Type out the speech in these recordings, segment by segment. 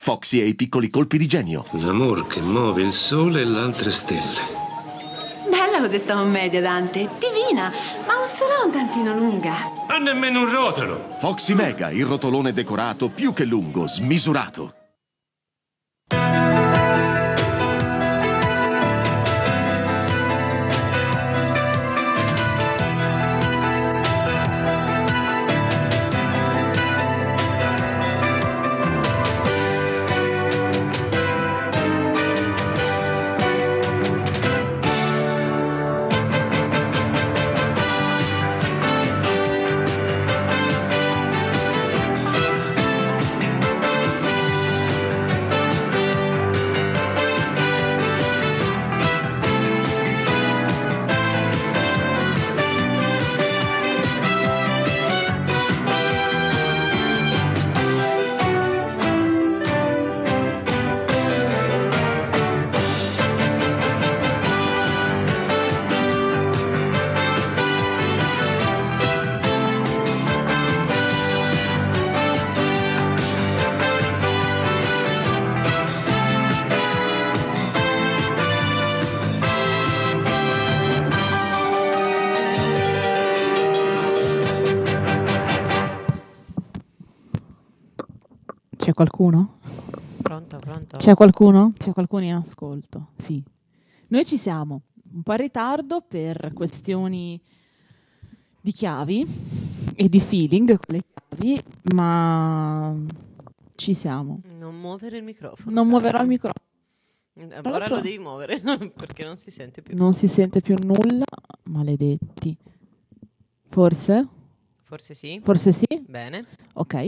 Foxy e i piccoli colpi di genio. L'amor che muove il sole e le altre stelle. Bella questa commedia, Dante. Divina, ma non sarà un tantino lunga? E nemmeno un rotolo. Foxy Mega, il rotolone decorato più che lungo, smisurato. C'è qualcuno? Pronto? C'è qualcuno? C'è qualcuno in ascolto? Sì. Noi ci siamo, un po' in ritardo per questioni di chiavi e di feeling con le chiavi, ma ci siamo. Non muovere il microfono. Non muoverò il microfono. Ora lo devi muovere perché non si sente più. Non si sente più nulla, maledetti. Forse? Forse sì. Forse sì? Bene. Ok.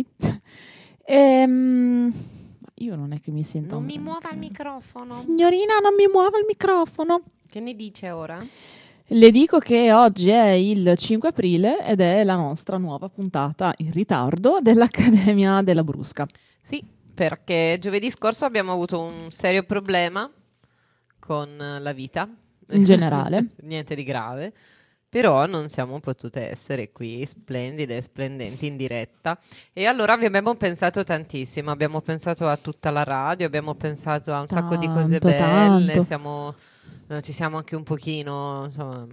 Io non è che mi sento. Non mi muova il microfono. Signorina, non mi muova il microfono. Che ne dice ora? Le dico che oggi è il 5 aprile ed è la nostra nuova puntata in ritardo dell'Accademia della Brusca. Sì, perché giovedì scorso abbiamo avuto un serio problema con la vita. In generale. Niente di grave. Però non siamo potute essere qui splendide e splendenti in diretta. E allora vi abbiamo pensato tantissimo. Abbiamo pensato a tutta la radio, abbiamo pensato a un sacco di cose belle. Ci siamo anche un pochino, insomma,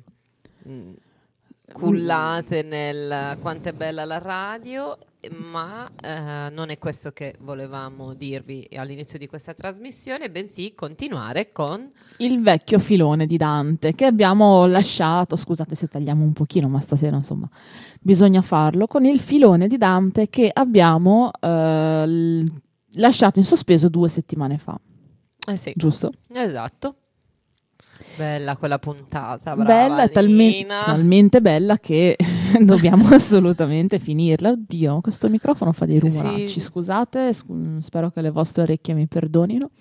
cullate nel quanto è bella la radio, ma non è questo che volevamo dirvi all'inizio di questa trasmissione, bensì continuare con il vecchio filone di Dante che abbiamo lasciato, scusate se tagliamo un pochino, ma stasera insomma bisogna farlo, con il filone di Dante che abbiamo lasciato in sospeso 2 settimane fa. Sì. Giusto? Esatto. Bella quella puntata, brava, bella, talmente bella che dobbiamo assolutamente finirla. Oddio, questo microfono fa dei rumoracci, sì. Scusate, spero che le vostre orecchie mi perdonino.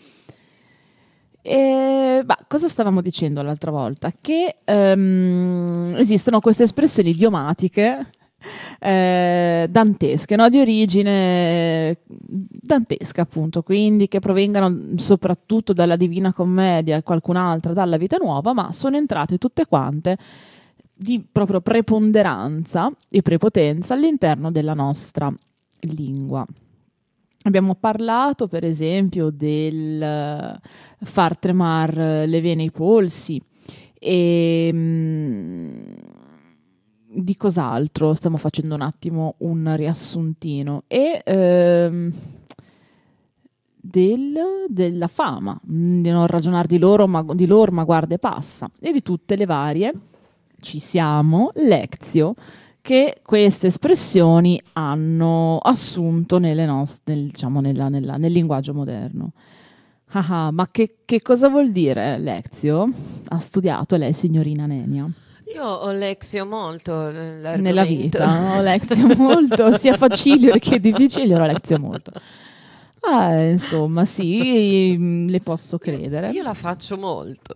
Cosa stavamo dicendo l'altra volta? Che esistono queste espressioni idiomatiche dantesche, no? Di origine dantesca, appunto, quindi che provengano soprattutto dalla Divina Commedia e qualcun'altra dalla Vita Nuova, ma sono entrate tutte quante di proprio preponderanza e prepotenza all'interno della nostra lingua. Abbiamo parlato, per esempio, del far tremare le vene e i polsi e di cos'altro. Stiamo facendo un attimo un riassuntino e della fama, di non ragionare di loro ma guarda e passa, e di tutte le varie lectio che queste espressioni hanno assunto nel linguaggio moderno. Ma che cosa vuol dire lectio? Ha studiato lei, signorina Nenia? Io ho lezio molto nella vita, ho lezio molto, sia facile che difficile, ho lezio molto. Insomma, sì, le posso credere. Io la faccio molto.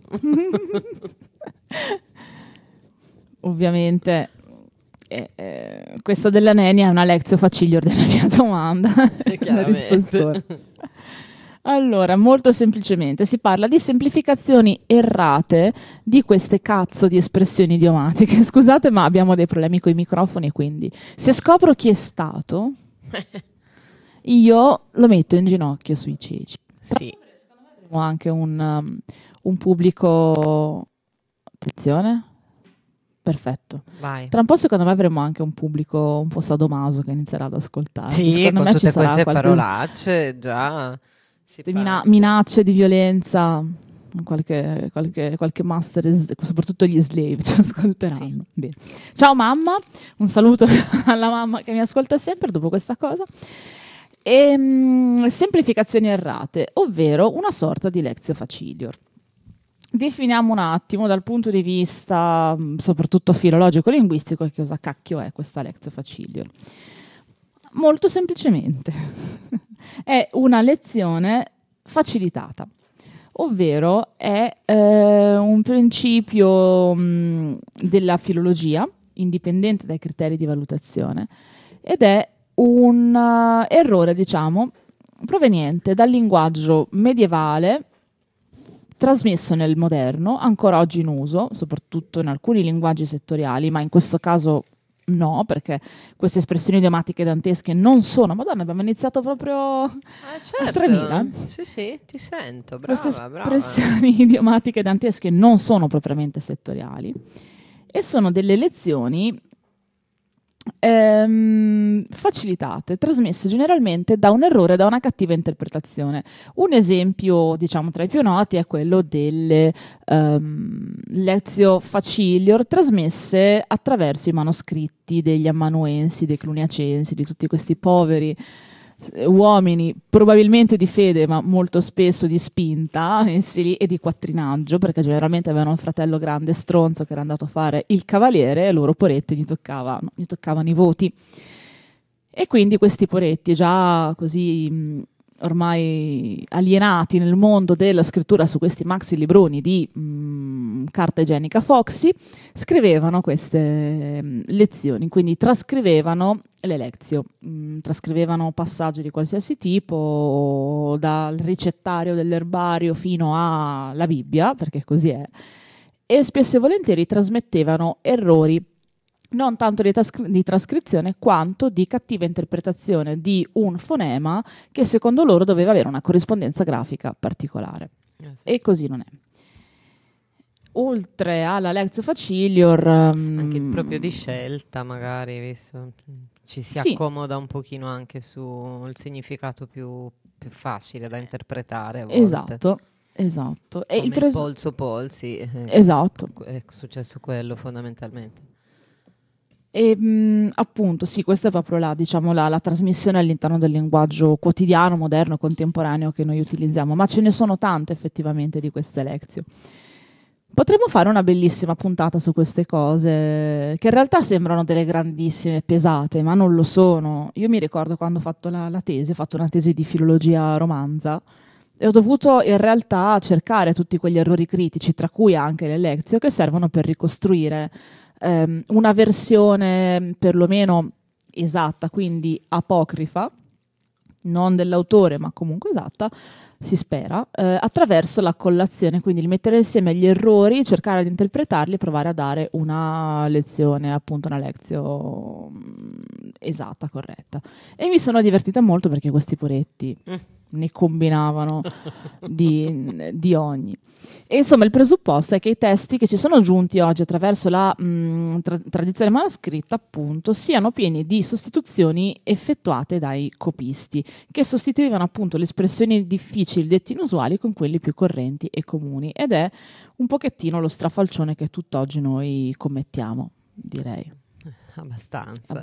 Ovviamente questa della Nenia è una lezio facilior della mia domanda. Chiaramente. Allora, molto semplicemente si parla di semplificazioni errate di queste cazzo di espressioni idiomatiche. Scusate, ma abbiamo dei problemi con i microfoni e quindi se scopro chi è stato io lo metto in ginocchio sui ceci. Sì. Avremo anche un pubblico... Attenzione. Perfetto. Vai. Tra un po' secondo me avremo anche un pubblico un po' sadomaso che inizierà ad ascoltarci. Sì, Secondo con me ci tutte sarà queste qualche parolacce già si parte. minacce di violenza, qualche master, soprattutto gli slave ci ascolteranno. Bene. Ciao mamma, un saluto alla mamma che mi ascolta sempre dopo questa cosa. Semplificazioni errate, ovvero una sorta di lectio facilior. Definiamo un attimo dal punto di vista soprattutto filologico-linguistico che cosa cacchio è questa lectio facilior. Molto semplicemente è una lezione facilitata, ovvero è un principio della filologia indipendente dai criteri di valutazione ed è un errore, diciamo, proveniente dal linguaggio medievale trasmesso nel moderno, ancora oggi in uso, soprattutto in alcuni linguaggi settoriali, ma in questo caso no, perché queste espressioni idiomatiche dantesche non sono... Madonna, abbiamo iniziato proprio a Certo. 3000. Sì, ti sento, Queste brava. espressioni idiomatiche dantesche non sono propriamente settoriali e sono delle lezioni facilitate, trasmesse generalmente da un errore, da una cattiva interpretazione. Un esempio, diciamo, tra i più noti è quello delle lectio facilior trasmesse attraverso i manoscritti degli amanuensi, dei cluniacensi, di tutti questi poveri uomini probabilmente di fede ma molto spesso di spinta e di quattrinaggio, perché generalmente avevano un fratello grande stronzo che era andato a fare il cavaliere e loro poretti gli toccavano i voti, e quindi questi poretti già così ormai alienati nel mondo della scrittura su questi maxi libroni di carta igienica Foxy scrivevano queste lezioni, quindi trascrivevano le lectio, trascrivevano passaggi di qualsiasi tipo, dal ricettario dell'erbario fino alla Bibbia, perché così è, e spesso e volentieri trasmettevano errori non tanto di trascrizione quanto di cattiva interpretazione di un fonema che secondo loro doveva avere una corrispondenza grafica particolare. Sì. E così non è. Oltre alla lectio facilior... Anche proprio di scelta, magari, visto ci si sì. accomoda un pochino anche sul significato più facile da interpretare a volte. Esatto. Come il polso polsi. Esatto. È successo quello fondamentalmente. E appunto, sì, questa è proprio la trasmissione all'interno del linguaggio quotidiano, moderno, contemporaneo che noi utilizziamo, ma ce ne sono tante effettivamente di queste lezioni. Potremmo fare una bellissima puntata su queste cose, che in realtà sembrano delle grandissime pesate, ma non lo sono. Io mi ricordo quando ho fatto la tesi, ho fatto una tesi di filologia romanza, e ho dovuto in realtà cercare tutti quegli errori critici, tra cui anche le lezioni, che servono per ricostruire una versione perlomeno esatta, quindi apocrifa, non dell'autore ma comunque esatta, si spera, attraverso la collazione, quindi il mettere insieme gli errori, cercare di interpretarli e provare a dare una lezione, appunto una lectio esatta, corretta. E mi sono divertita molto perché questi poretti ne combinavano di ogni. E insomma il presupposto è che i testi che ci sono giunti oggi attraverso la tradizione manoscritta, appunto, siano pieni di sostituzioni effettuate dai copisti, che sostituivano appunto le espressioni difficili, dette inusuali, con quelli più correnti e comuni, ed è un pochettino lo strafalcione che tutt'oggi noi commettiamo, direi. Abbastanza.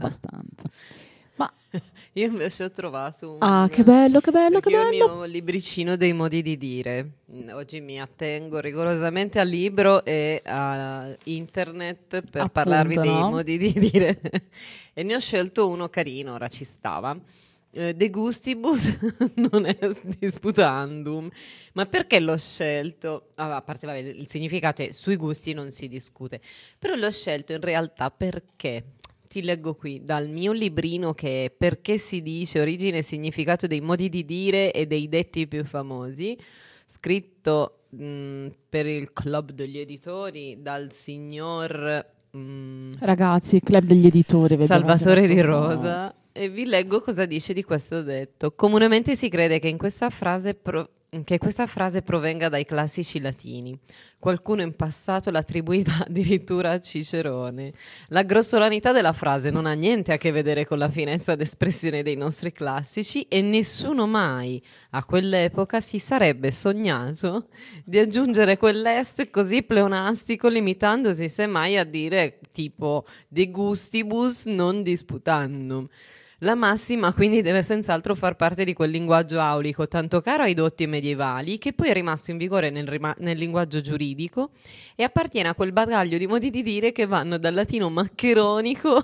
Ma io invece ho trovato che bello, che io bello. il mio libricino dei modi di dire. Oggi mi attengo rigorosamente al libro e a internet per Appunto, parlarvi dei no? modi di dire. E ne ho scelto uno carino, ora ci stava. De gustibus non est disputandum. Ma perché l'ho scelto? A parte, vabbè, il significato è sui gusti non si discute, però l'ho scelto in realtà perché ti leggo qui dal mio librino, che è Perché si dice, origine e significato dei modi di dire e dei detti più famosi, scritto per il club degli editori dal signor ragazzi, club degli editori, Salvatore Di Rosa. E vi leggo cosa dice di questo detto. Comunemente si crede che questa frase provenga dai classici latini. Qualcuno in passato l'attribuiva addirittura a Cicerone. La grossolanità della frase non ha niente a che vedere con la finezza d'espressione dei nostri classici e nessuno mai a quell'epoca si sarebbe sognato di aggiungere quell'est così pleonastico, limitandosi semmai a dire tipo de gustibus non disputandum. La massima quindi deve senz'altro far parte di quel linguaggio aulico tanto caro ai dotti medievali, che poi è rimasto in vigore nel linguaggio giuridico e appartiene a quel bagaglio di modi di dire che vanno dal latino maccheronico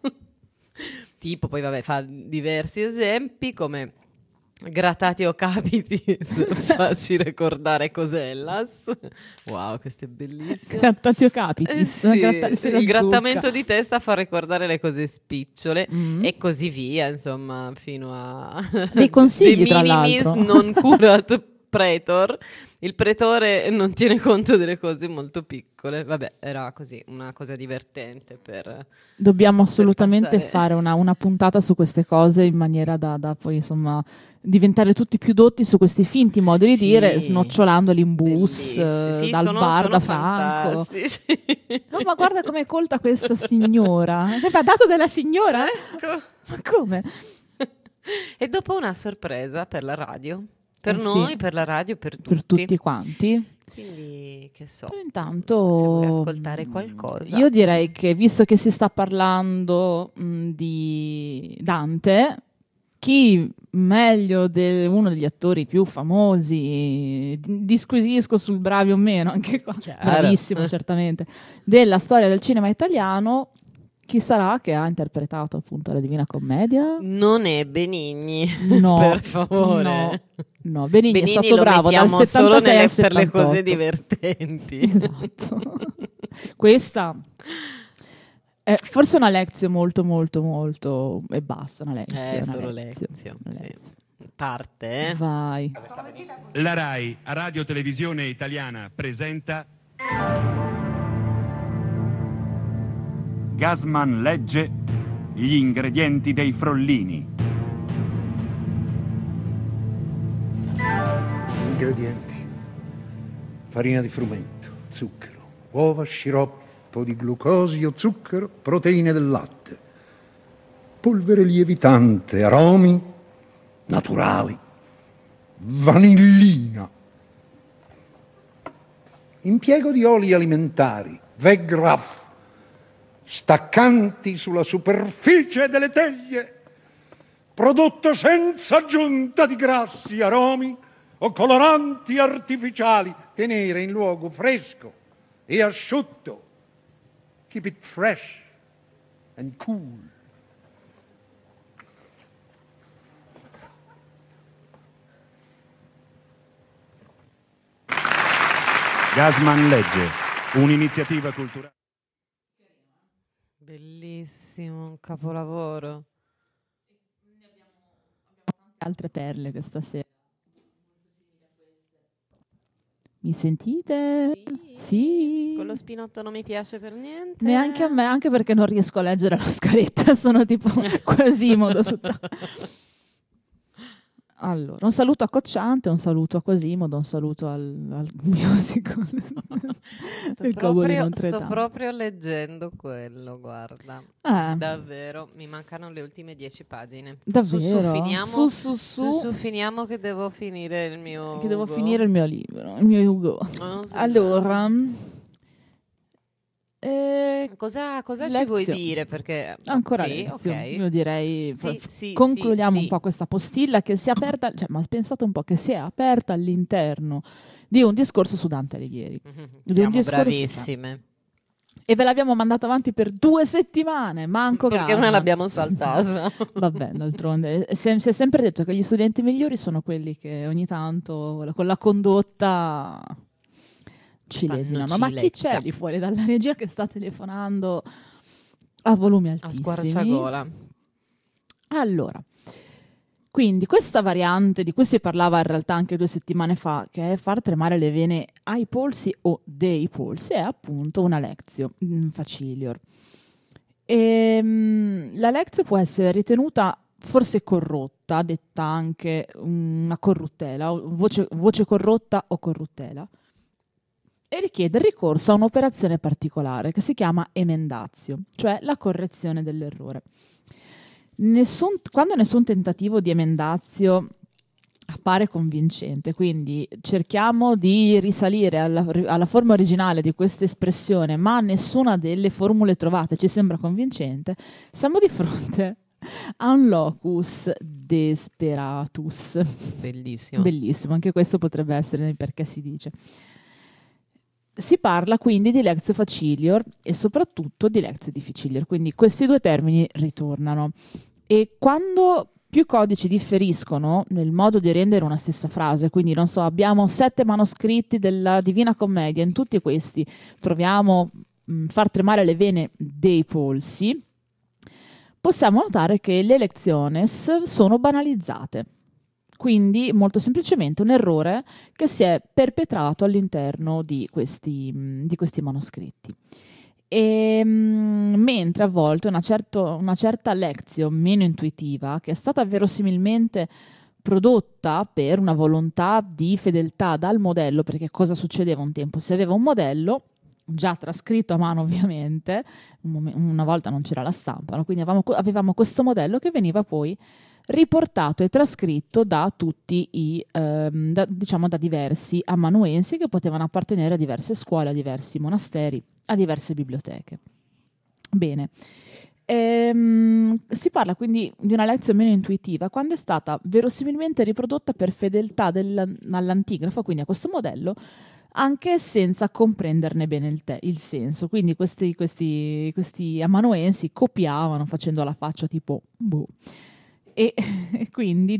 tipo, poi vabbè, fa diversi esempi come gratatio capitis, facci ricordare cos'ellas. Wow, questo è bellissimo. Gratatio capitis, Sì, grattarsi la il grattamento zucca. di testa fa ricordare le cose spicciole e così via, insomma, fino a Dei consigli, De tra minimis l'altro. non curat pretor. Il pretore non tiene conto delle cose molto piccole. Vabbè, era così, una cosa divertente per Dobbiamo assolutamente passare. fare una puntata su queste cose in maniera da poi insomma diventare tutti più dotti su questi finti modi di Sì. dire, snocciolandoli in bus Bellissimi. Sì, dal sono bar da Franco. fantastici. Oh, ma guarda com'è colta questa signora. Mi ha dato della signora? Ecco. Ma come? E dopo una sorpresa per la radio. Per Sì. noi, per la radio, per tutti. Per tutti quanti. Quindi, che so, Però intanto se vuoi ascoltare qualcosa. io direi che visto che si sta parlando di Dante, chi meglio di uno degli attori più famosi, disquisisco sul bravi o meno, anche qua, Chiaro. bravissimo certamente, della storia del cinema italiano, chi sarà che ha interpretato appunto la Divina Commedia? Non è Benigni, No, per favore. no, Benigni è stato lo bravo dal mettiamo 76 solo al per le cose 78. divertenti. Esatto. Questa è forse una lezione molto molto molto e basta, una lezione. Una Solo lezione, una sì. lezione. Parte, Vai. La RAI, Radio Televisione Italiana, presenta Gasman legge gli ingredienti dei frollini. Ingredienti: farina di frumento, zucchero, uova, sciroppo di glucosio, zucchero, proteine del latte, polvere lievitante, aromi naturali, vanillina, impiego di oli alimentari, Vegraf, staccanti sulla superficie delle teglie, prodotto senza aggiunta di grassi, aromi o coloranti artificiali, tenere in luogo fresco e asciutto. Keep it fresh and cool. Gasman legge, un'iniziativa culturale. Bellissimo, un capolavoro. Altre perle questa sera. Mi sentite? Sì. Quello spinotto non mi piace per niente. Neanche a me, anche perché non riesco a leggere la scaletta, sono tipo Quasimodo su Allora, un saluto a Cocciante, un saluto a Quasimodo, un saluto al musical. Il Cowboy di Notre sto Dame. proprio leggendo quello, guarda. Ah. Davvero, mi mancano le ultime 10 pagine. Davvero? Su, finiamo. Su. Finiamo che devo finire il mio Che devo Ugo. finire il mio libro, il mio Hugo. Oh, sì, Allora, cosa ci Lezio. vuoi dire? Perché ancora sì, Lezio. ok. Io direi Sì, concludiamo sì. un po' questa postilla che si è aperta, cioè, ma pensate un po' che si è aperta all'interno di un discorso su Dante Alighieri. Di un Siamo discorso- bravissime. E ve l'abbiamo mandato avanti per 2 settimane, manco Perché Gasman. noi l'abbiamo saltata. Vabbè, d'altronde si è sempre detto che gli studenti migliori sono quelli che ogni tanto con la condotta ci Fanno lesinano. Ma chi cilecca. c'è lì fuori dalla regia che sta telefonando a volumi A altissimi? squarciagola. Allora, quindi questa variante di cui si parlava in realtà anche 2 settimane fa, che è far tremare le vene ai polsi o dei polsi, è appunto una lectio facilior. La Lectio può essere ritenuta forse corrotta, detta anche una corruttela, voce corrotta o corruttela, e richiede il ricorso a un'operazione particolare che si chiama emendatio, cioè la correzione dell'errore. Quando nessun tentativo di emendatio appare convincente, quindi cerchiamo di risalire alla forma originale di questa espressione, ma nessuna delle formule trovate ci sembra convincente, siamo di fronte a un locus desperatus. Bellissimo. Bellissimo, anche questo potrebbe essere perché si dice. Si parla quindi di lectio facilior e soprattutto di lectio difficilior, quindi questi due termini ritornano. E quando più codici differiscono nel modo di rendere una stessa frase, quindi non so, abbiamo 7 manoscritti della Divina Commedia, in tutti questi troviamo far tremare le vene dei polsi, possiamo notare che le lectiones sono banalizzate. Quindi, molto semplicemente, un errore che si è perpetrato all'interno di questi manoscritti. Mentre a volte una certa lectio meno intuitiva, che è stata verosimilmente prodotta per una volontà di fedeltà dal modello, perché cosa succedeva un tempo? Si aveva un modello, già trascritto a mano ovviamente, una volta non c'era la stampa, no? Quindi avevamo questo modello che veniva poi riportato e trascritto da tutti da diversi amanuensi che potevano appartenere a diverse scuole, a diversi monasteri, a diverse biblioteche. Bene, si parla quindi di una lezione meno intuitiva quando è stata verosimilmente riprodotta per fedeltà all'antigrafo, quindi a questo modello, anche senza comprenderne bene il senso. Quindi questi amanuensi copiavano facendo la faccia tipo boh. E quindi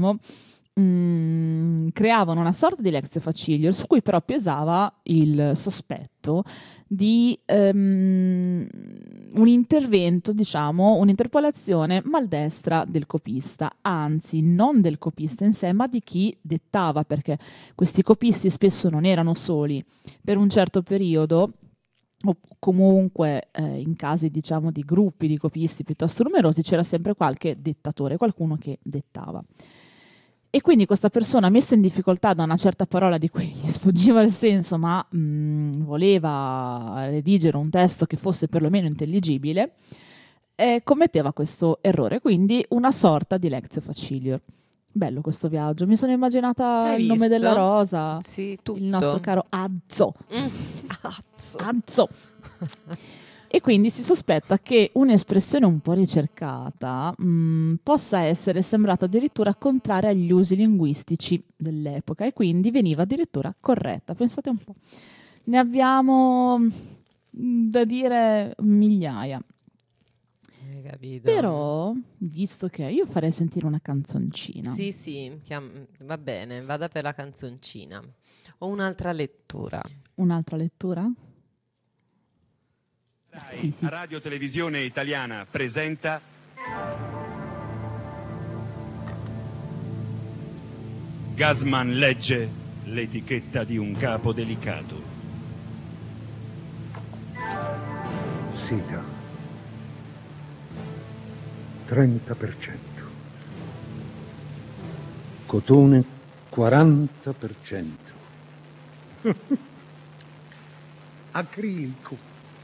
creavano una sorta di lectio facilior su cui però pesava il sospetto di un intervento, un'interpolazione maldestra del copista, anzi non del copista in sé ma di chi dettava, perché questi copisti spesso non erano soli per un certo periodo, o comunque in casi di gruppi di copisti piuttosto numerosi c'era sempre qualche dettatore, qualcuno che dettava. E quindi questa persona, messa in difficoltà da una certa parola di cui gli sfuggiva il senso, ma voleva redigere un testo che fosse perlomeno intelligibile, commetteva questo errore, quindi una sorta di lectio facilior. Bello questo viaggio, mi sono immaginata il nome della rosa, sì, tutto. Il nostro caro Azzo. Azzo. E quindi si sospetta che un'espressione un po' ricercata possa essere sembrata addirittura contraria agli usi linguistici dell'epoca e quindi veniva addirittura corretta. Pensate un po'. Ne abbiamo da dire migliaia. Capito. Però, visto che io farei sentire una canzoncina. Sì, va bene, vada per la canzoncina. Ho un'altra lettura. Un'altra lettura? Sì. Radio Televisione Italiana presenta Gassman legge l'etichetta di un capo delicato. Sida 30%, cotone 40%, acrilico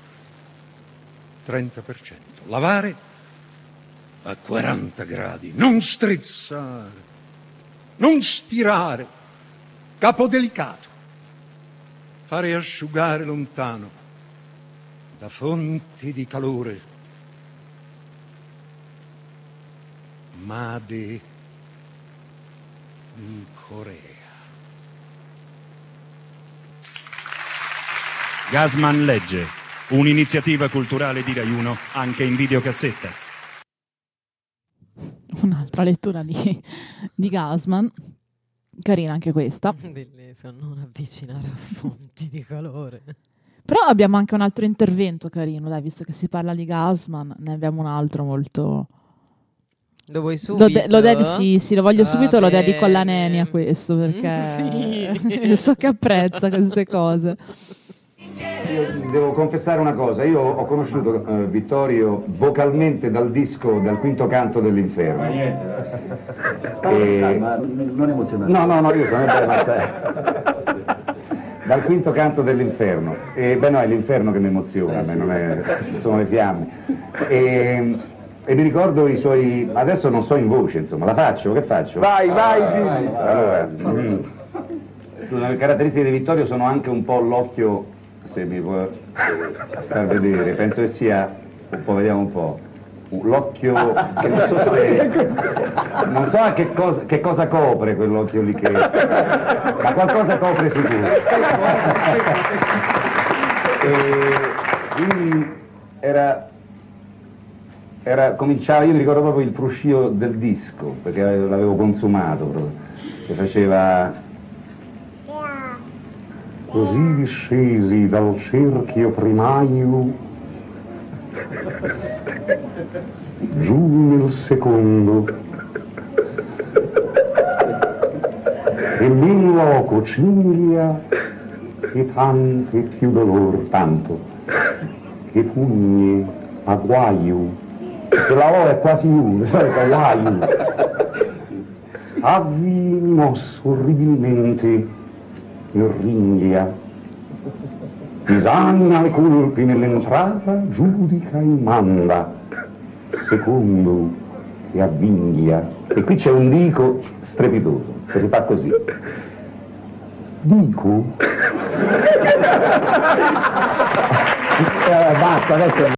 30%, lavare a 40 gradi, non strizzare, non stirare, capo delicato, fare asciugare lontano da fonti di calore. Made in Corea. Gassman legge, un'iniziativa culturale di Rai 1 anche in videocassetta. Un'altra lettura di Gassman, carina anche questa. Bellissimo, non avvicinare a fonti di calore. Però abbiamo anche un altro intervento carino, dai, visto che si parla di Gassman, ne abbiamo un altro molto... Lo vuoi subito? Sì, lo voglio subito, lo dedico alla Neni a questo, perché sì. so che apprezza queste cose. io devo confessare una cosa, io ho conosciuto Vittorio vocalmente dal disco Dal quinto canto dell'inferno. Ma non emozionante. No, io sono Dal quinto canto dell'inferno. Beh no, è l'inferno che mi emoziona, a me non è, sono le fiamme. E mi ricordo i suoi... Adesso non so in voce, insomma, la faccio, che faccio? Vai, Gigi! Allora, le caratteristiche di Vittorio sono anche un po' l'occhio, se mi può far vedere, penso che sia, un po', vediamo un po', l'occhio che non so se... non so che cosa copre quell'occhio lì che... ma qualcosa copre sicuro. Quindi cominciava, io mi ricordo proprio il fruscio del disco, perché l'avevo consumato proprio, che faceva... Così discesi dal cerchio primario, giù nel secondo, e men loco ciglia e tante più dolor, tanto che pugni a guaio, che la O è quasi U, guaio, stavi mosso orribilmente in ringhia, esamina le colpi nell'entrata, giudica e manda, secondo e avvinghia. E qui c'è un dico strepitoso, che si fa così. Dico? Basta, adesso...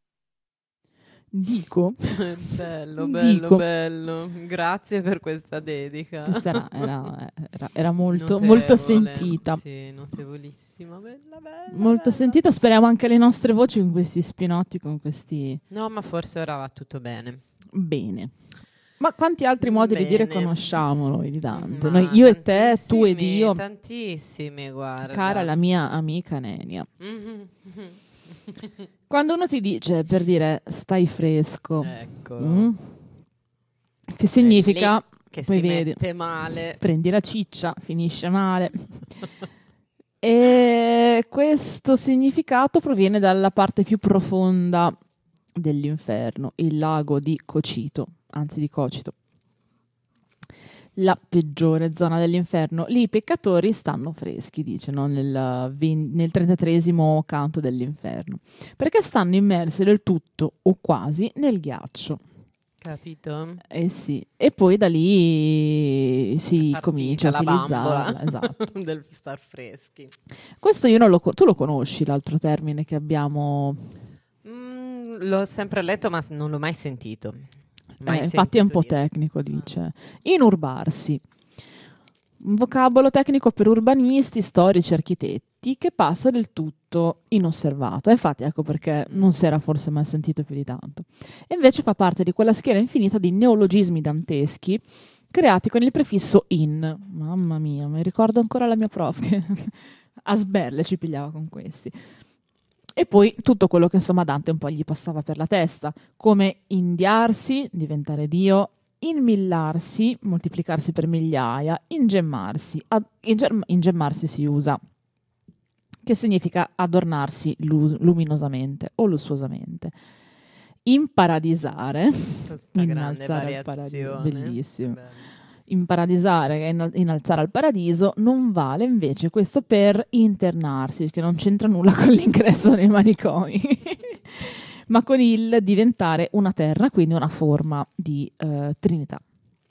Dico? Bello, Dico. bello. Grazie per questa dedica. Questa era molto, Notevole, molto sentita. Sì, notevolissima, bella. Molto sentita, speriamo anche le nostre voci con questi spinotti, con questi... No, ma forse ora va tutto bene. Bene. Ma quanti altri modi di dire Bene. conosciamo noi di Dante? Ma Noi, io e te, tu ed tantissimi, io, Tantissimi, guarda. cara la mia amica Nenia. Mhm. Quando uno ti dice, per dire, stai fresco, Eccolo. che significa, Lì che poi si vedi, mette male. prendi la ciccia, finisce male. E questo significato proviene dalla parte più profonda dell'inferno, il lago di Cocito, anzi di Cocito. La peggiore zona dell'inferno. Lì i peccatori stanno freschi, dice, no? Nel 33esimo canto dell'inferno, perché stanno immersi del tutto o quasi nel ghiaccio. Capito? Eh sì, e poi da lì si Partita comincia a la utilizzarla. bambola Esatto. del star freschi. Questo io non lo tu lo conosci, l'altro termine che abbiamo... L'ho sempre letto, ma non l'ho mai sentito. Infatti è un po' tecnico, dice. Inurbarsi. Un vocabolo tecnico per urbanisti, storici, architetti, che passa del tutto inosservato. Infatti ecco perché non si era forse mai sentito più di tanto. E invece fa parte di quella schiera infinita di neologismi danteschi creati con il prefisso in. Mamma mia, mi ricordo ancora la mia prof che a sberle ci pigliava con questi. E poi tutto quello che insomma Dante un po' gli passava per la testa, come indiarsi, diventare Dio, inmillarsi, moltiplicarsi per migliaia, ingemmarsi. Ingemmarsi si usa, che significa adornarsi luminosamente o lussuosamente. Imparadisare, Questa grande innalzare al paradiso, variazione. bellissimo. Bello. Imparadisare, che è innalzare al paradiso, non vale invece questo per internarsi, che non c'entra nulla con l'ingresso nei manicomi, ma con il diventare una terra, quindi una forma di Trinità.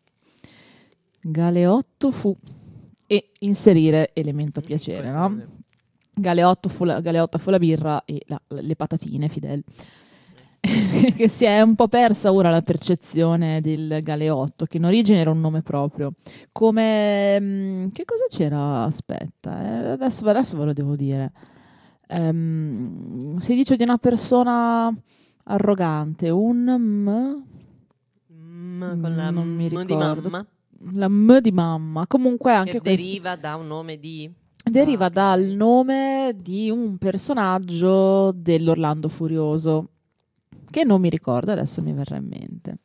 Galeotto fu, e inserire elemento piacere, no? Galeotta fu la birra e le patatine, Fidel. Che si è un po' persa ora la percezione del galeotto, che in origine era un nome proprio. Come... che cosa c'era? Aspetta, adesso ve lo devo dire. Si dice di una persona arrogante, un con la non mi M di ricordo. mamma. La M di mamma. Comunque anche Che questo deriva da un nome di... deriva dal nome di un personaggio dell'Orlando Furioso, che non mi ricordo, adesso mi verrà in mente.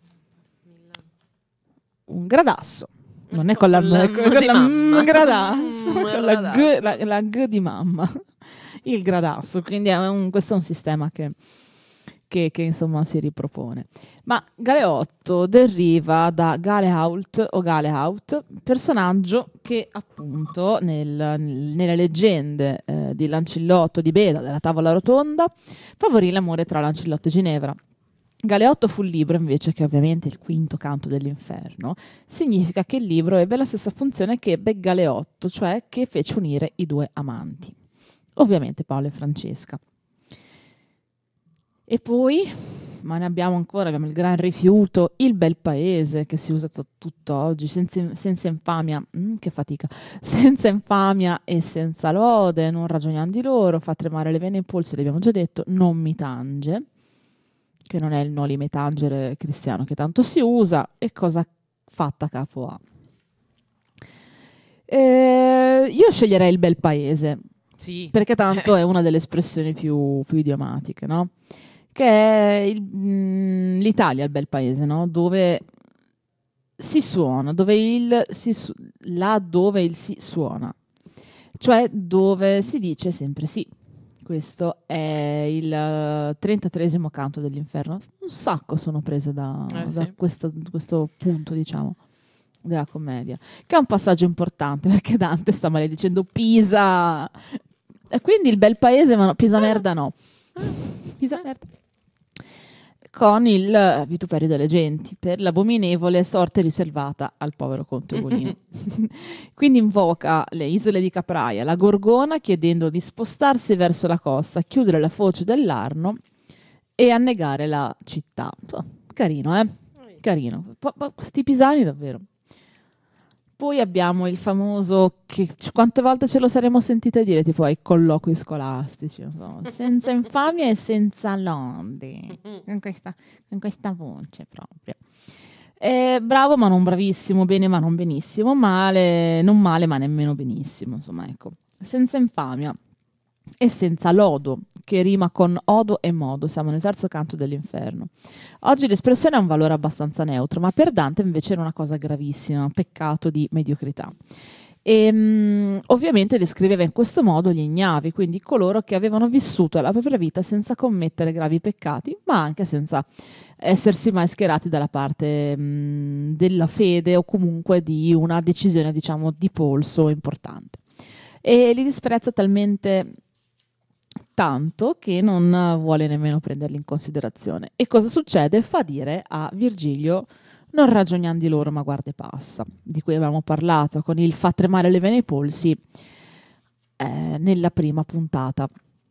Un gradasso. Non è con la M, è con la M gradasso, con la G di mamma. il gradasso, quindi questo è un sistema che insomma si ripropone. Ma Galeotto deriva da Galeaut o Galeaut, personaggio che appunto nelle leggende di Lancillotto, di Beda, della tavola rotonda, favorì l'amore tra Lancillotto e Ginevra. Galeotto fu il libro invece, che ovviamente è il quinto canto dell'inferno, significa che il libro ebbe la stessa funzione che ebbe Galeotto, cioè che fece unire i due amanti, ovviamente Paolo e Francesca. E poi, ma ne abbiamo ancora, abbiamo il Gran Rifiuto, il Bel Paese, che si usa tutt'oggi, senza infamia, che fatica, senza infamia e senza lode, non ragioniamo di loro, fa tremare le vene e i polsi, l'abbiamo già detto, non mi tange, che non è il noli me tangere cristiano che tanto si usa, e cosa fatta capo a. Io sceglierei il Bel Paese, sì, perché tanto è una delle espressioni più idiomatiche, no? Che è l'Italia, il Bel Paese, no? Dove si suona, dove il si suona, cioè dove si dice sempre sì. Questo è il 33esimo canto dell'inferno. Un sacco sono prese da questo punto, diciamo, della commedia, che è un passaggio importante, perché Dante sta maledicendo Pisa, e quindi il Bel Paese, ma no, Pisa merda no. Pisa merda. Con il vituperio delle genti, per l'abominevole sorte riservata al povero conte Ugolino. Quindi invoca le isole di Capraia, la Gorgona, chiedendo di spostarsi verso la costa, chiudere la foce dell'Arno e annegare la città. Carino, carino. Questi pisani davvero. Poi abbiamo il famoso, che quante volte ce lo saremmo sentite dire, tipo ai colloqui scolastici, insomma, senza infamia e senza lode, con questa voce proprio. Bravo ma non bravissimo, bene ma non benissimo, male, non male ma nemmeno benissimo, insomma, ecco. Senza infamia e senza lodo, che rima con odo e modo, siamo nel terzo canto dell'inferno. Oggi l'espressione ha un valore abbastanza neutro, ma per Dante invece era una cosa gravissima, un peccato di mediocrità. E ovviamente descriveva in questo modo gli ignavi, quindi coloro che avevano vissuto la propria vita senza commettere gravi peccati, ma anche senza essersi mai schierati dalla parte della fede o comunque di una decisione, diciamo, di polso importante. E li disprezza talmente tanto che non vuole nemmeno prenderli in considerazione. E cosa succede? Fa dire a Virgilio: non ragioniamo di loro, ma guarda e passa, di cui avevamo parlato con il fa tremare le vene e i polsi nella prima puntata.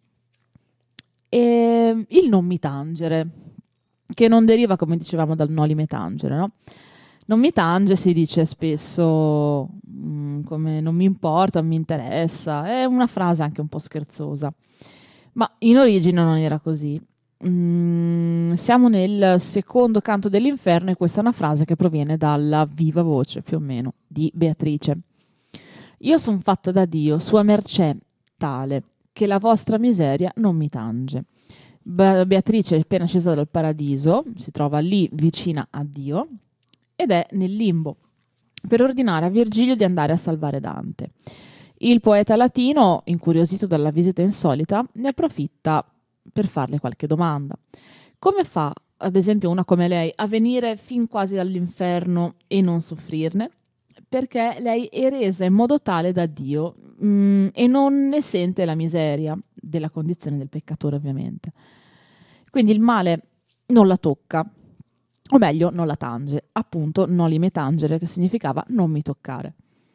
E il non mi tangere, che non deriva, come dicevamo, dal noli me tangere, no? Non mi tange si dice spesso come non mi importa, non mi interessa, è una frase anche un po' scherzosa, ma in origine non era così. Siamo nel secondo canto dell'inferno e questa è una frase che proviene dalla viva voce, più o meno, di Beatrice. Io son fatta da Dio, sua mercè tale, che la vostra miseria non mi tange. Beatrice è appena scesa dal paradiso, si trova lì vicina a Dio ed è nel limbo per ordinare a Virgilio di andare a salvare Dante. Il poeta latino, incuriosito dalla visita insolita, ne approfitta per farle qualche domanda. Come fa, ad esempio, una come lei a venire fin quasi dall'inferno e non soffrirne? Perché lei è resa in modo tale da Dio e non ne sente la miseria della condizione del peccatore, ovviamente. Quindi il male non la tocca, o meglio non la tange, appunto noli me tangere, che significava non mi toccare.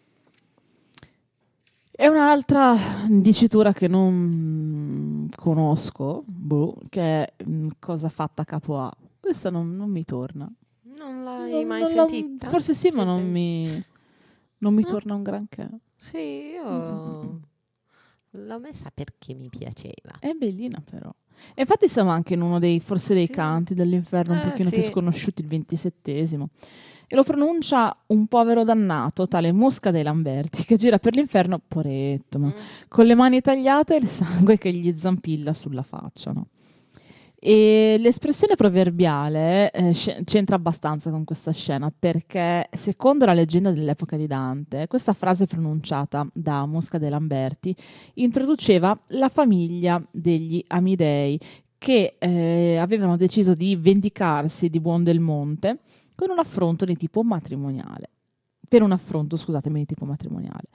E un'altra dicitura che non conosco, che è cosa fatta capo a. Questa non mi torna. Non l'hai mai sentita? Forse sì, ma non mi torna un granché. Sì, io l'ho messa perché mi piaceva. È bellina però. E infatti siamo anche in uno dei canti dell'inferno un pochino più sconosciuti, il 27esimo. E lo pronuncia un povero dannato, tale Mosca dei Lamberti, che gira per l'inferno, poretto, con le mani tagliate e il sangue che gli zampilla sulla faccia, no? E l'espressione proverbiale c'entra abbastanza con questa scena, perché secondo la leggenda dell'epoca di Dante, questa frase pronunciata da Mosca de Lamberti introduceva la famiglia degli Amidei, che avevano deciso di vendicarsi di Buondelmonte con un affronto di tipo matrimoniale. Per un affronto, scusatemi, di tipo matrimoniale.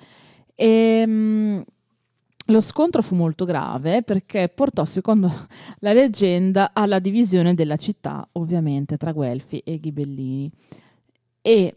Lo scontro fu molto grave perché portò, secondo la leggenda, alla divisione della città, ovviamente, tra Guelfi e Ghibellini. E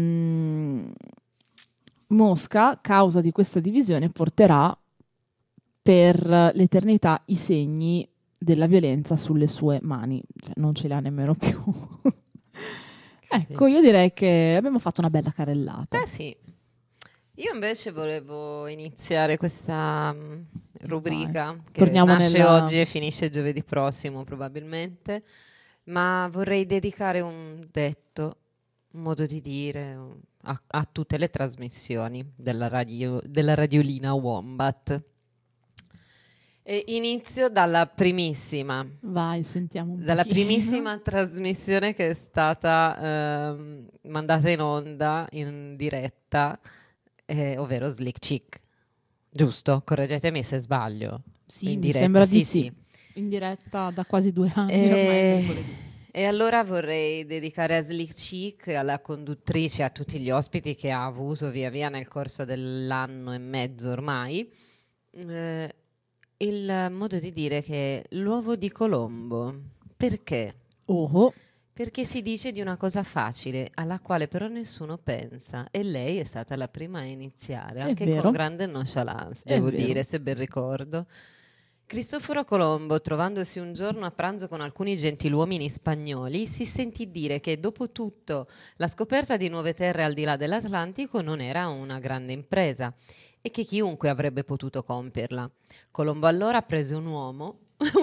Mosca, causa di questa divisione, porterà per l'eternità i segni della violenza sulle sue mani, cioè non ce li ha nemmeno più. Ecco, io direi che abbiamo fatto una bella carrellata. Sì. Io invece volevo iniziare questa rubrica che Torniamo nasce oggi e finisce giovedì prossimo probabilmente, ma vorrei dedicare un detto, un modo di dire a tutte le trasmissioni della radiolina Wombat. E inizio dalla primissima. Vai, sentiamo un Dalla pochino. primissima trasmissione che è stata mandata in onda in diretta, ovvero Slick Chick. Giusto? Correggetemi se sbaglio. Sì, in mi diretta, sembra di sì. In diretta da quasi 2 anni ormai. E allora vorrei dedicare a Slick Chick, alla conduttrice, a tutti gli ospiti che ha avuto via via nel corso dell'anno e mezzo ormai, il modo di dire che l'uovo di Colombo. Perché? Perché si dice di una cosa facile alla quale però nessuno pensa, e lei è stata la prima a iniziare, anche vero. con grande nonchalance, È devo vero. dire, se ben ricordo. Cristoforo Colombo, trovandosi un giorno a pranzo con alcuni gentiluomini spagnoli, si sentì dire che dopo tutto la scoperta di nuove terre al di là dell'Atlantico non era una grande impresa e che chiunque avrebbe potuto compierla. Colombo allora prese un uovo,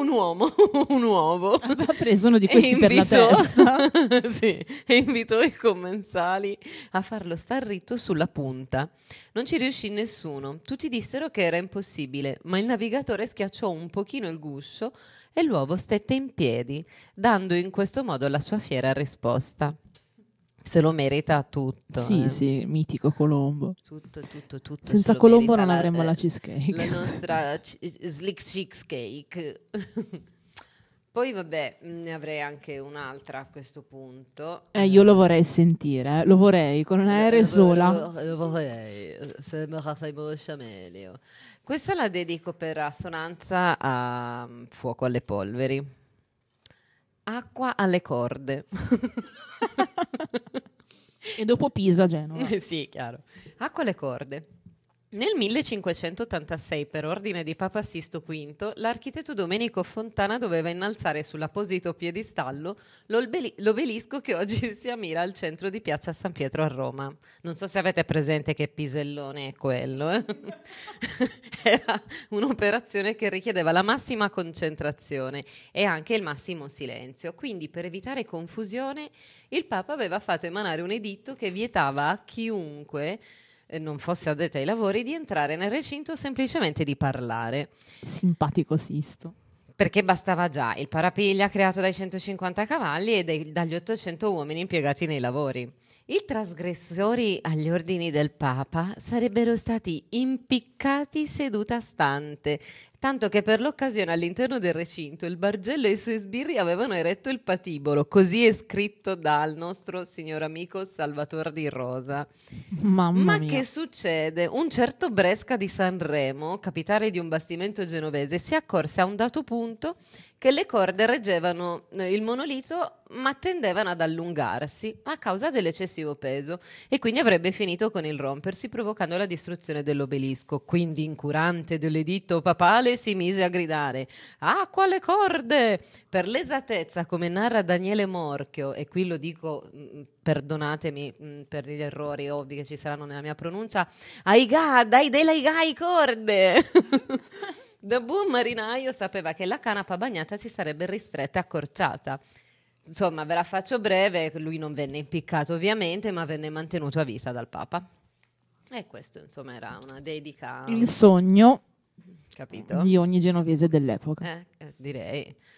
Aveva preso uno di questi per la testa. sì, e invitò i commensali a farlo star ritto sulla punta. Non ci riuscì nessuno, tutti dissero che era impossibile, ma il navigatore schiacciò un pochino il guscio e l'uovo stette in piedi, dando in questo modo la sua fiera risposta. Se lo merita tutto. Sì, mitico Colombo. Tutto. Senza Colombo non avremmo la cheesecake. La nostra Slick Cheesecake. Poi vabbè, ne avrei anche un'altra a questo punto. Io lo vorrei sentire, lo vorrei, con una R sola. Lo vorrei, se me la fai meglio. Questa la dedico per assonanza a Fuoco alle polveri. Acqua alle corde. E dopo Pisa, Genova. Sì, chiaro. Acqua alle corde. Nel 1586, per ordine di Papa Sisto V, l'architetto Domenico Fontana doveva innalzare sull'apposito piedistallo l'obelisco che oggi si ammira al centro di Piazza San Pietro a Roma. Non so se avete presente che pisellone è quello. Era un'operazione che richiedeva la massima concentrazione e anche il massimo silenzio. Quindi, per evitare confusione, il Papa aveva fatto emanare un editto che vietava a chiunque non fosse addetto ai lavori di entrare nel recinto o semplicemente di parlare. Simpatico Sisto. Perché bastava già il parapiglia creato dai 150 cavalli e dagli 800 uomini impiegati nei lavori. I trasgressori agli ordini del Papa sarebbero stati impiccati seduta stante, tanto che per l'occasione all'interno del recinto il Bargello e i suoi sbirri avevano eretto il patibolo, così è scritto dal nostro signor amico Salvatore di Rosa. Mamma mia. Che succede? Un certo Bresca di Sanremo, capitale di un bastimento genovese, si accorse a un dato punto che le corde reggevano il monolito ma tendevano ad allungarsi a causa dell'eccessivo peso e quindi avrebbe finito con il rompersi, provocando la distruzione dell'obelisco. Quindi, incurante dell'editto papale, si mise a gridare: acqua alle corde! Per l'esattezza, come narra Daniele Morchio, e qui lo dico, perdonatemi per gli errori ovvi che ci saranno nella mia pronuncia, aiga, dai ai corde! Da buon marinaio sapeva che la canapa bagnata si sarebbe ristretta e accorciata. Insomma, ve la faccio breve, lui non venne impiccato ovviamente, ma venne mantenuto a vita dal Papa. E questo, insomma, era una dedica... Il sogno, capito? di ogni genovese dell'epoca. Direi.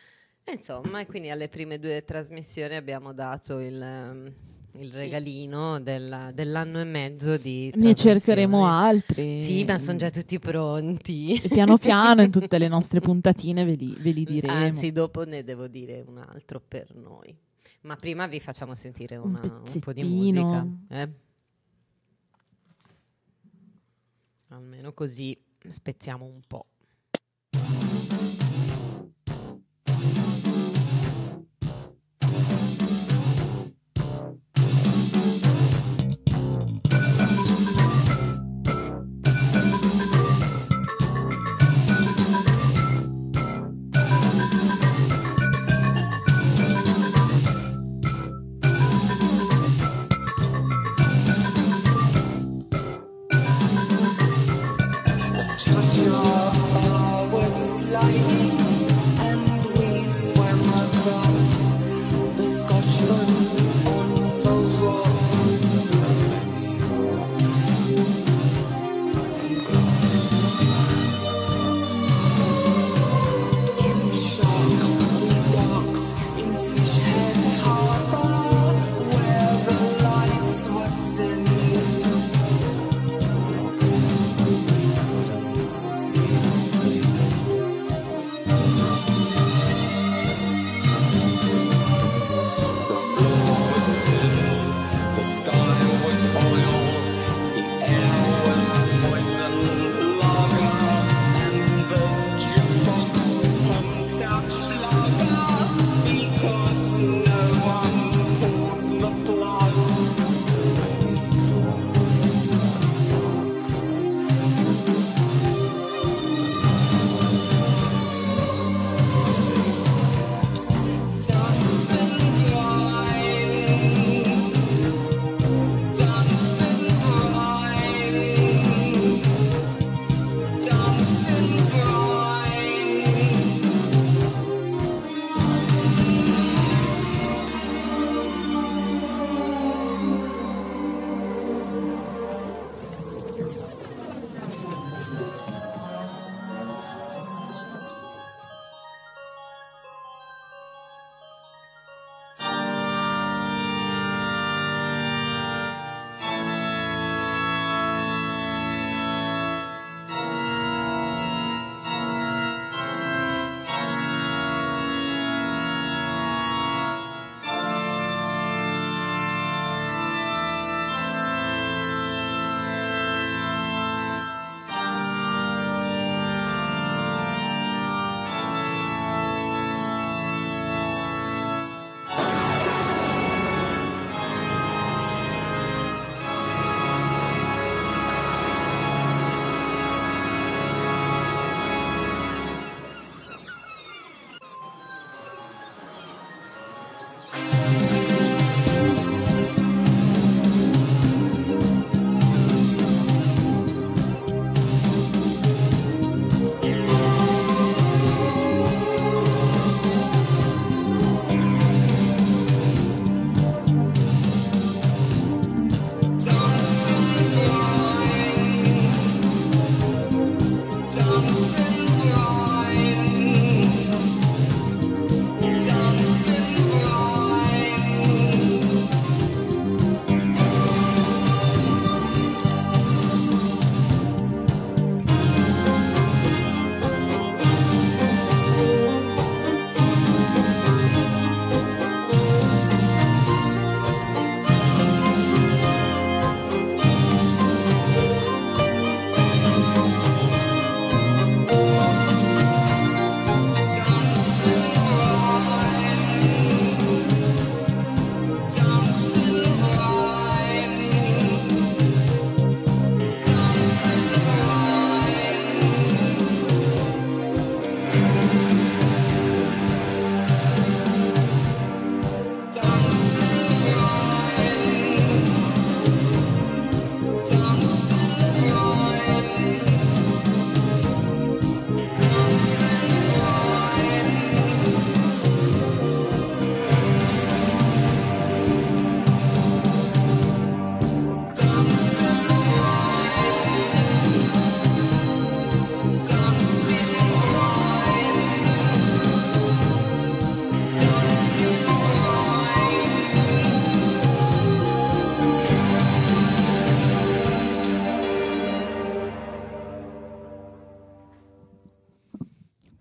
Insomma, e quindi alle prime 2 trasmissioni abbiamo dato il regalino dell'anno e mezzo di Ne trasmissioni. cercheremo altri. Sì, ma sono già tutti pronti. E piano piano in tutte le nostre puntatine ve li diremo. Anzi, dopo ne devo dire un altro per noi. Ma prima vi facciamo sentire un po' di musica. Almeno così spezziamo un po'. Giorgio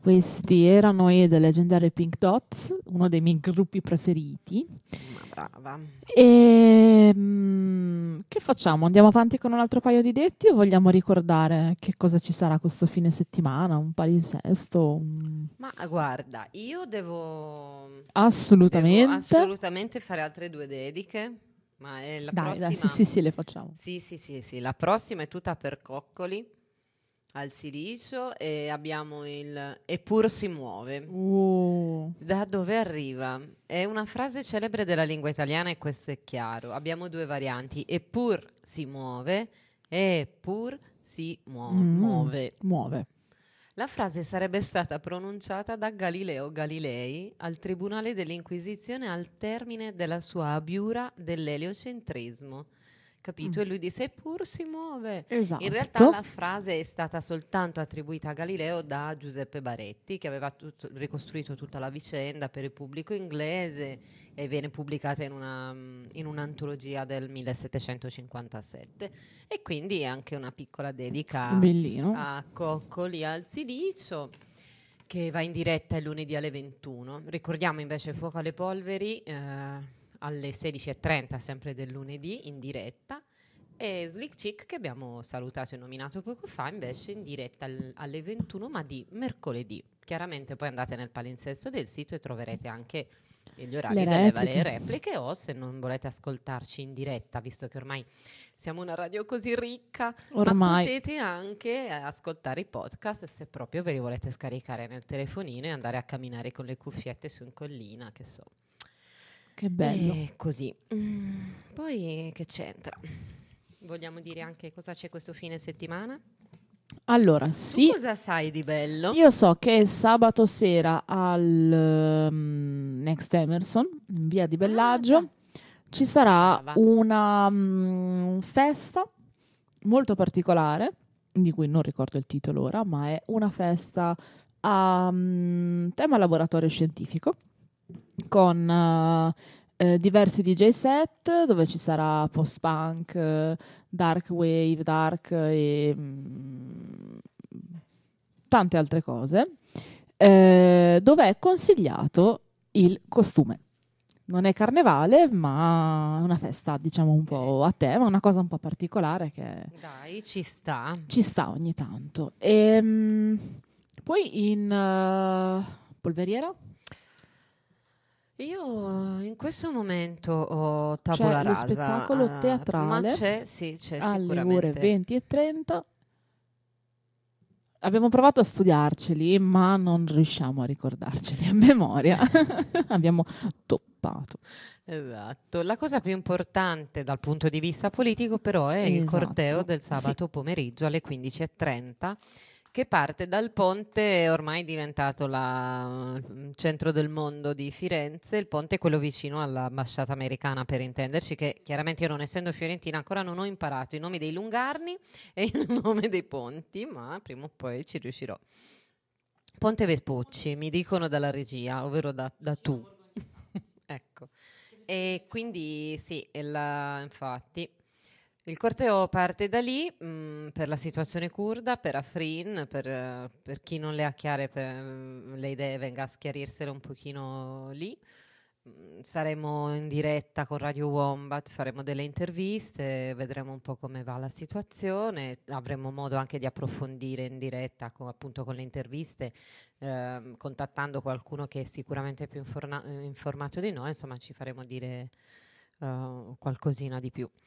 Questi erano i The Legendary Pink Dots, uno dei miei gruppi preferiti. Ma brava. E che facciamo? Andiamo avanti con un altro paio di detti o vogliamo ricordare che cosa ci sarà questo fine settimana? Un palinsesto? Ma guarda, io devo Assolutamente fare altre 2 dediche. Ma è la Dai, prossima. sì, le facciamo. Sì. La prossima è tutta per Coccoli al Silicio e abbiamo il Eppur si muove. Da dove arriva? È una frase celebre della lingua italiana e questo è chiaro. Abbiamo 2 varianti: Eppur si muove e Eppur si muove. Muove. La frase sarebbe stata pronunciata da Galileo Galilei al Tribunale dell'Inquisizione al termine della sua abiura dell'eliocentrismo. Capito? E lui disse: eppur si muove. Esatto. In realtà la frase è stata soltanto attribuita a Galileo da Giuseppe Baretti, che aveva ricostruito tutta la vicenda per il pubblico inglese e viene pubblicata in un'antologia del 1757. E quindi è anche una piccola dedica Bellino. a Coccoli al Silicio, che va in diretta il lunedì alle 21. Ricordiamo invece Fuoco alle Polveri alle 16:30, sempre del lunedì, in diretta, e Slick Chick, che abbiamo salutato e nominato poco fa, invece in diretta alle 21, ma di mercoledì. Chiaramente poi andate nel palinsesto del sito e troverete anche gli orari delle varie repliche, o se non volete ascoltarci in diretta, visto che ormai siamo una radio così ricca, ma potete anche ascoltare i podcast se proprio ve li volete scaricare nel telefonino e andare a camminare con le cuffiette su in collina, che so. Che bello. E così. Poi che c'entra? Vogliamo dire anche cosa c'è questo fine settimana? Allora, sì. Tu cosa sai di bello? Io so che sabato sera al Next Emerson, in via di Bellaggio, ci sarà una festa molto particolare, di cui non ricordo il titolo ora, ma è una festa a tema laboratorio scientifico, con diversi DJ set, dove ci sarà post-punk, dark wave, dark e tante altre cose, dove è consigliato il costume. Non è carnevale, ma una festa, diciamo, un po' a tema, una cosa un po' particolare che Dai, ci sta. Ci sta ogni tanto. Poi in polveriera? Io in questo momento ho tabula C'è lo rasa. spettacolo teatrale Ma c'è alle sicuramente. ore 20:30. Abbiamo provato a studiarceli, ma non riusciamo a ricordarceli a memoria. Abbiamo toppato. Esatto. La cosa più importante dal punto di vista politico però è il corteo del sabato pomeriggio alle 15:30, che parte dal ponte ormai diventato il centro del mondo di Firenze. Il ponte è quello vicino all'ambasciata americana, per intenderci, che chiaramente io, non essendo fiorentina, ancora non ho imparato i nomi dei lungarni e il nome dei ponti, ma prima o poi ci riuscirò. Ponte Vespucci, mi dicono dalla regia, ovvero da tu. Ecco. E quindi sì, infatti il corteo parte da lì, per la situazione curda, per Afrin, per chi non le ha chiare le idee, venga a schiarirsele un pochino lì. Saremo in diretta con Radio Wombat, faremo delle interviste, vedremo un po' come va la situazione, avremo modo anche di approfondire in diretta appunto con le interviste, contattando qualcuno che è sicuramente più informato di noi. Insomma, ci faremo dire qualcosina di più.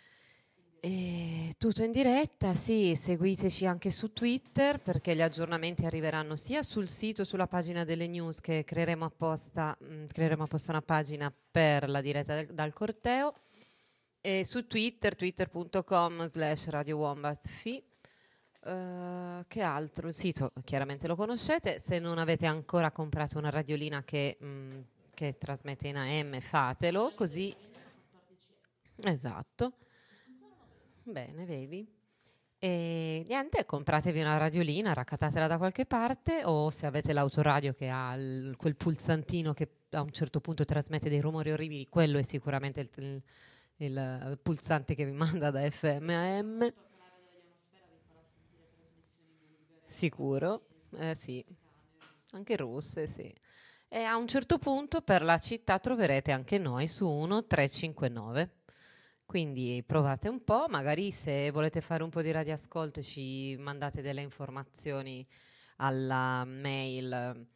E tutto in diretta, sì, seguiteci anche su Twitter, perché gli aggiornamenti arriveranno sia sul sito, sulla pagina delle news, che creeremo apposta una pagina per la diretta dal corteo, e su Twitter, twitter.com/radiowombatfi. Che altro? Il sito chiaramente lo conoscete. Se non avete ancora comprato una radiolina che trasmette in AM, fatelo, così. Esatto. Bene, vedi? E niente, compratevi una radiolina, raccattatela da qualche parte, o se avete l'autoradio che ha quel pulsantino che a un certo punto trasmette dei rumori orribili, quello è sicuramente il pulsante che vi manda da FM a AM. Sicuro, sì. Anche russe, sì. E a un certo punto per la città troverete anche noi su 1359. Quindi provate un po', magari se volete fare un po' di radioascolto ci mandate delle informazioni alla mail.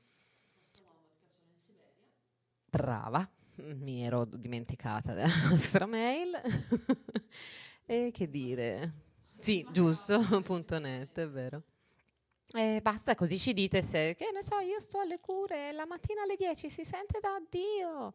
Brava, mi ero dimenticata della nostra mail. E che dire? Sì, giusto, .net, è vero. E basta, così ci dite se, che ne so, io sto alle cure, la mattina alle 10 si sente da Dio.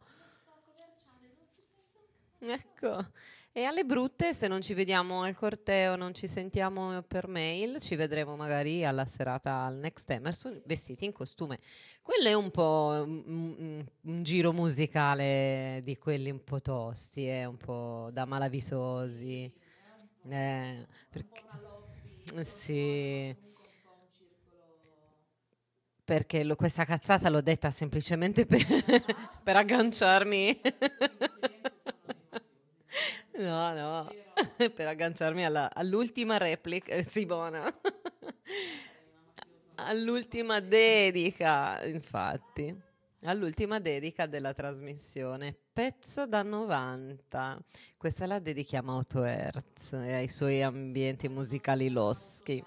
Ecco, e alle brutte, se non ci vediamo al corteo, non ci sentiamo per mail, ci vedremo magari alla serata al Next Emerson vestiti in costume. Quello è un po' un giro musicale di quelli un po' tosti, un po' da malavisosi. Perché, sì, perché questa cazzata l'ho detta semplicemente per agganciarmi. No, per agganciarmi all'ultima replica, Simona. All'ultima dedica, infatti. All'ultima dedica della trasmissione. Pezzo da 90. Questa la dedichiamo a Otto Herz e ai suoi ambienti musicali loschi.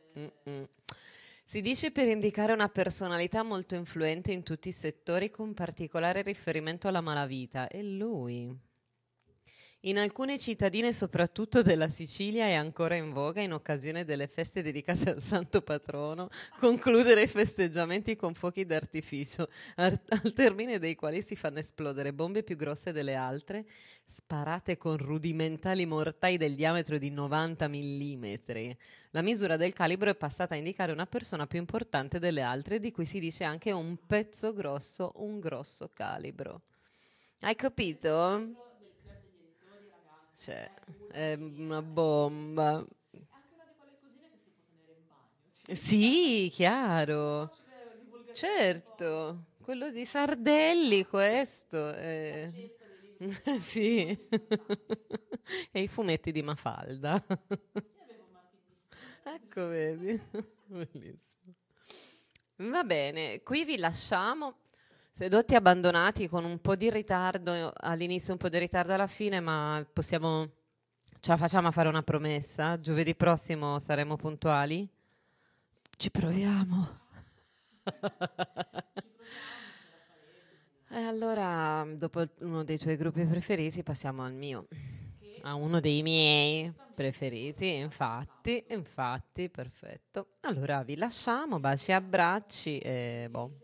Si dice per indicare una personalità molto influente in tutti i settori con particolare riferimento alla malavita. E lui... In alcune cittadine, soprattutto della Sicilia, è ancora in voga, in occasione delle feste dedicate al santo patrono, concludere i festeggiamenti con fuochi d'artificio, al termine dei quali si fanno esplodere bombe più grosse delle altre, sparate con rudimentali mortai del diametro di 90 mm. La misura del calibro è passata a indicare una persona più importante delle altre, di cui si dice anche un pezzo grosso, un grosso calibro. Hai capito? Cioè, è una bomba. È anche una di quelle cosine che si può tenere in bagno. Sì, chiaro. Certo, quello di Sardelli, questo. Sì. E i fumetti di Mafalda. Ecco, vedi. Bellissimo. Va bene, qui vi lasciamo. Sedotti abbandonati con un po' di ritardo all'inizio, un po' di ritardo alla fine, ma ce la facciamo a fare una promessa? Giovedì prossimo saremo puntuali? Ci proviamo. E allora, dopo uno dei tuoi gruppi preferiti, passiamo al mio. A uno dei miei preferiti, infatti, perfetto. Allora vi lasciamo, baci e abbracci e boh.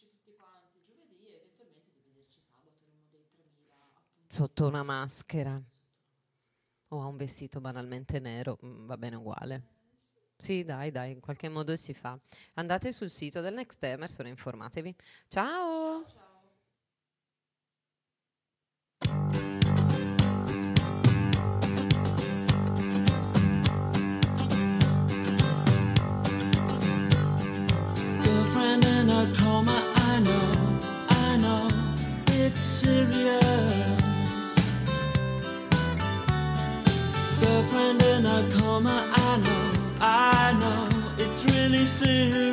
Sotto una maschera o a un vestito banalmente nero, va bene uguale. Sì, dai, in qualche modo si fa. Andate sul sito del Next Emerson e informatevi. Ciao! Girlfriend in a coma, I know, it's serious. Girlfriend in a coma, I know, it's really serious.